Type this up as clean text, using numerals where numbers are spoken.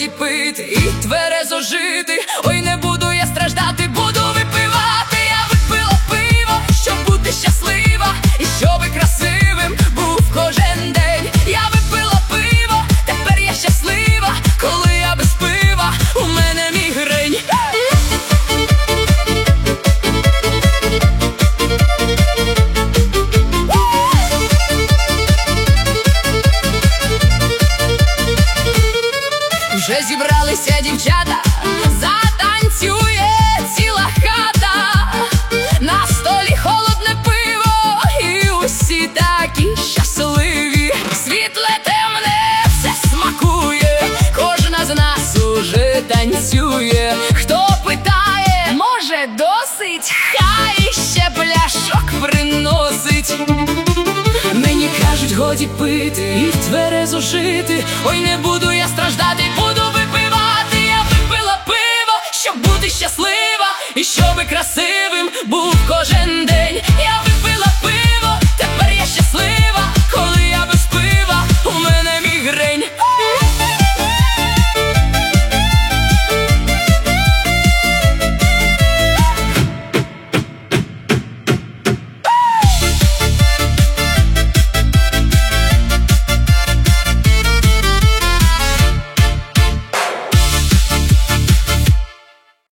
годі пити і тверезо жити. Ой, не буду я страждати, буду випивати. Я випила пиво, щоб бути щаслива, і щоби красивим був кожен день. Я випила пиво, тепер я щаслива, коли я без пива, у мене мігрень. Вже зібралися дівчата, затанцює ціла хата. На столі холодне пиво, і усі такі щасливі. Світле, темне, все смакує, кожна з нас уже танцює. Хто питає, може досить, хай ще пляшок приносить. Мені кажуть, годі пити і тверезо жити. Ой, не буду я страждати, буду випивати. Я випила пиво, щоб бути щаслива, і щоби красивим був кожен день.